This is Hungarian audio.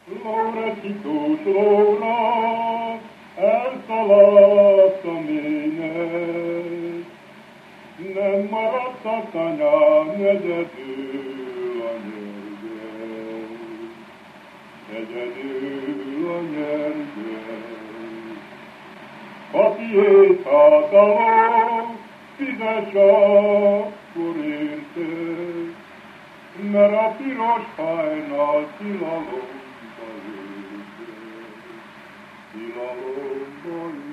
Lórecitós lóra, elszaladt a mének, nem maradt a tanyán, egyedül a nyergely, egyedül a nyergely. Patiét hátaló, fizes akkor érte, mert a piros hajnal tilalomba érte, tilalomba érte.